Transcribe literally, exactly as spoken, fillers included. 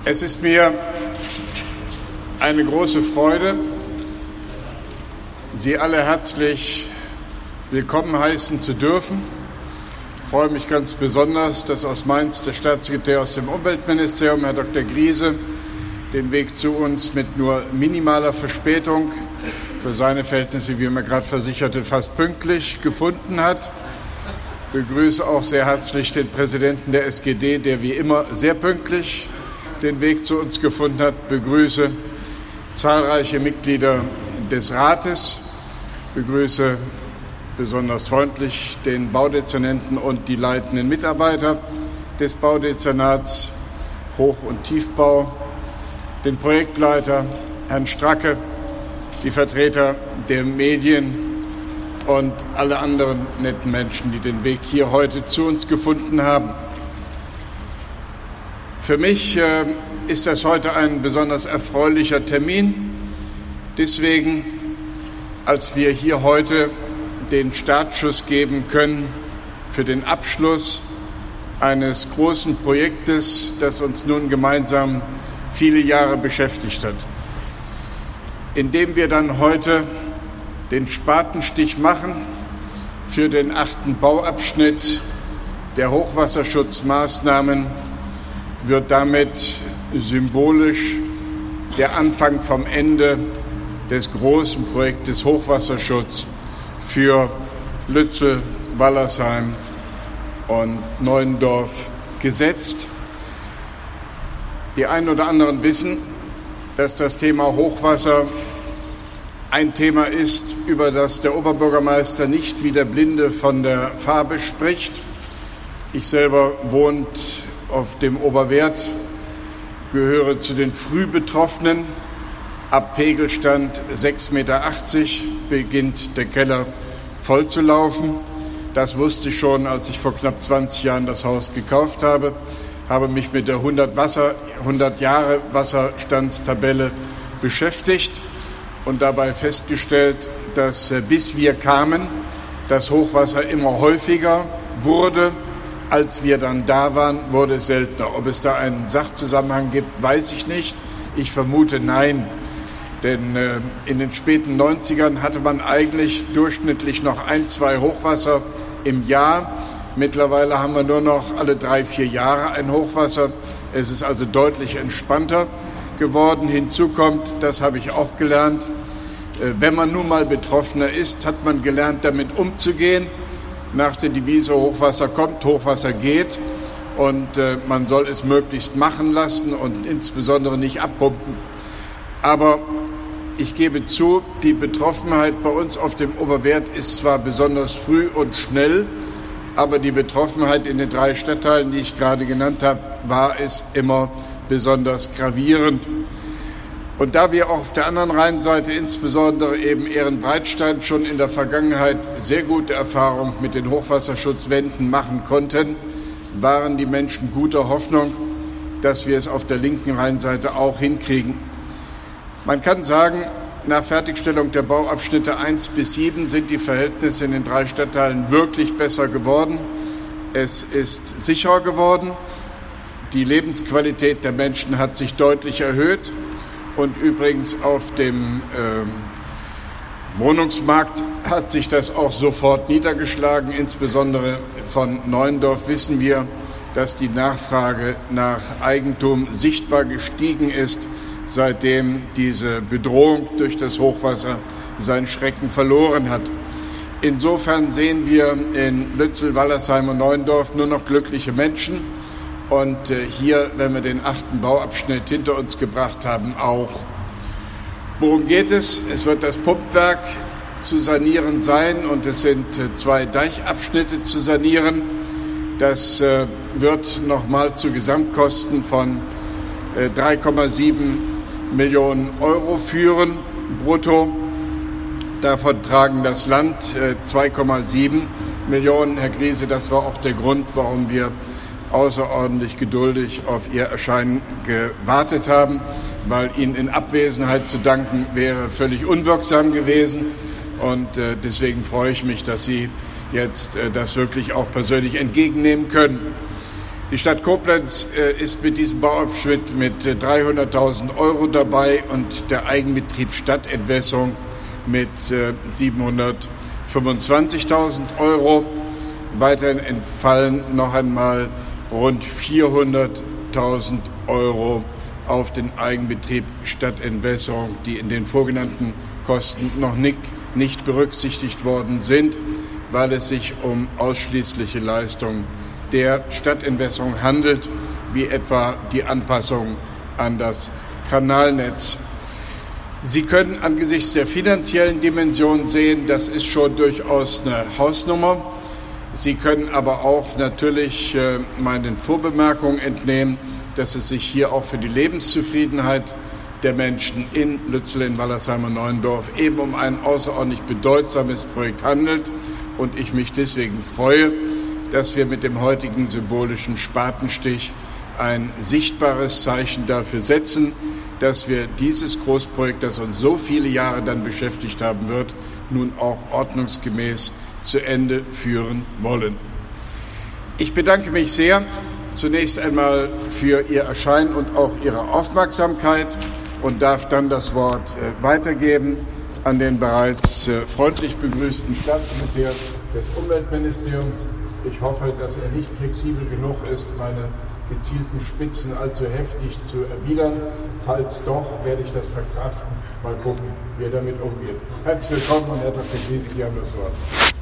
Es ist mir eine große Freude, Sie alle herzlich willkommen heißen zu dürfen. Ich freue mich ganz besonders, dass aus Mainz der Staatssekretär aus dem Umweltministerium, Herr Doktor Griese, den Weg zu uns mit nur minimaler Verspätung, für seine Verhältnisse, wie er mir gerade versicherte, fast pünktlich gefunden hat. Ich begrüße auch sehr herzlich den Präsidenten der S G D, der wie immer sehr pünktlich den Weg zu uns gefunden hat. Ich begrüße zahlreiche Mitglieder des Rates, ich begrüße besonders freundlich den Baudezernenten und die leitenden Mitarbeiter des Baudezernats Hoch- und Tiefbau, den Projektleiter Herrn Stracke, die Vertreter der Medien und alle anderen netten Menschen, die den Weg hier heute zu uns gefunden haben. Für mich äh, ist das heute ein besonders erfreulicher Termin. Deswegen, als wir hier heute den Startschuss geben können für den Abschluss eines großen Projektes, das uns nun gemeinsam viele Jahre beschäftigt hat. Indem wir dann heute den Spatenstich machen für den achten Bauabschnitt der Hochwasserschutzmaßnahmen, wird damit symbolisch der Anfang vom Ende des großen Projektes Hochwasserschutz für Lützel, Wallersheim und Neuendorf gesetzt. Die einen oder anderen wissen, dass das Thema Hochwasser ein Thema ist, über das der Oberbürgermeister nicht wie der Blinde von der Farbe spricht. Ich selber wohne auf dem Oberwert, gehöre zu den Frühbetroffenen. Ab Pegelstand sechs Komma achtzig Meter beginnt der Keller voll zu laufen. Das wusste ich schon, als ich vor knapp zwanzig Jahren das Haus gekauft habe, habe mich mit der hundert Jahre Wasserstandstabelle beschäftigt und dabei festgestellt, dass bis wir kamen, das Hochwasser immer häufiger wurde. Als wir dann da waren, wurde es seltener. Ob es da einen Sachzusammenhang gibt, weiß ich nicht. Ich vermute nein. Denn äh, in den späten neunzigern hatte man eigentlich durchschnittlich noch ein, zwei Hochwasser im Jahr. Mittlerweile haben wir nur noch alle drei, vier Jahre ein Hochwasser. Es ist also deutlich entspannter geworden. Hinzu kommt, das habe ich auch gelernt, äh, wenn man nun mal Betroffener ist, hat man gelernt, damit umzugehen. Nach der Devise Hochwasser kommt, Hochwasser geht und äh, man soll es möglichst machen lassen und insbesondere nicht abpumpen. Aber ich gebe zu, die Betroffenheit bei uns auf dem Oberwert ist zwar besonders früh und schnell, aber die Betroffenheit in den drei Stadtteilen, die ich gerade genannt habe, war es immer besonders gravierend. Und da wir auch auf der anderen Rheinseite, insbesondere eben Ehrenbreitstein, schon in der Vergangenheit sehr gute Erfahrungen mit den Hochwasserschutzwänden machen konnten, waren die Menschen guter Hoffnung, dass wir es auf der linken Rheinseite auch hinkriegen. Man kann sagen, nach Fertigstellung der Bauabschnitte eins bis sieben sind die Verhältnisse in den drei Stadtteilen wirklich besser geworden. Es ist sicherer geworden. Die Lebensqualität der Menschen hat sich deutlich erhöht. Und übrigens auf dem ähm, Wohnungsmarkt hat sich das auch sofort niedergeschlagen. Insbesondere von Neuendorf wissen wir, dass die Nachfrage nach Eigentum sichtbar gestiegen ist, seitdem diese Bedrohung durch das Hochwasser seinen Schrecken verloren hat. Insofern sehen wir in Lützel, Wallersheim und Neuendorf nur noch glückliche Menschen. Und hier, wenn wir den achten Bauabschnitt hinter uns gebracht haben, auch. Worum geht es? Es wird das Pumpwerk zu sanieren sein und es sind zwei Deichabschnitte zu sanieren. Das wird nochmal zu Gesamtkosten von drei Komma sieben Millionen Euro führen, brutto. Davon tragen das Land zwei Komma sieben Millionen. Herr Griese, das war auch der Grund, warum wir außerordentlich geduldig auf Ihr Erscheinen gewartet haben, weil Ihnen in Abwesenheit zu danken wäre völlig unwirksam gewesen. Und äh, deswegen freue ich mich, dass Sie jetzt äh, das wirklich auch persönlich entgegennehmen können. Die Stadt Koblenz ist mit diesem Bauabschnitt mit dreihunderttausend Euro dabei und der Eigenbetrieb Stadtentwässerung mit siebenhundertfünfundzwanzigtausend Euro. Weiterhin entfallen noch einmal rund vierhunderttausend Euro auf den Eigenbetrieb Stadtentwässerung, die in den vorgenannten Kosten noch nicht, nicht berücksichtigt worden sind, weil es sich um ausschließliche Leistungen der Stadtentwässerung handelt, wie etwa die Anpassung an das Kanalnetz. Sie können angesichts der finanziellen Dimension sehen, das ist schon durchaus eine Hausnummer. Sie können aber auch natürlich äh, meinen Vorbemerkungen entnehmen, dass es sich hier auch für die Lebenszufriedenheit der Menschen in Lützeln, Wallersheim und Neuendorf eben um ein außerordentlich bedeutsames Projekt handelt und ich mich deswegen freue, dass wir mit dem heutigen symbolischen Spatenstich ein sichtbares Zeichen dafür setzen, dass wir dieses Großprojekt, das uns so viele Jahre dann beschäftigt haben wird, nun auch ordnungsgemäß zu Ende führen wollen. Ich bedanke mich sehr zunächst einmal für Ihr Erscheinen und auch Ihre Aufmerksamkeit und darf dann das Wort äh, weitergeben an den bereits äh, freundlich begrüßten Staatssekretär des Umweltministeriums. Ich hoffe, dass er nicht flexibel genug ist, meine gezielten Spitzen allzu heftig zu erwidern. Falls doch, werde ich das verkraften. Mal gucken, wie er damit umgeht. Herzlich willkommen und Herr Doktor Griese, Sie haben das Wort.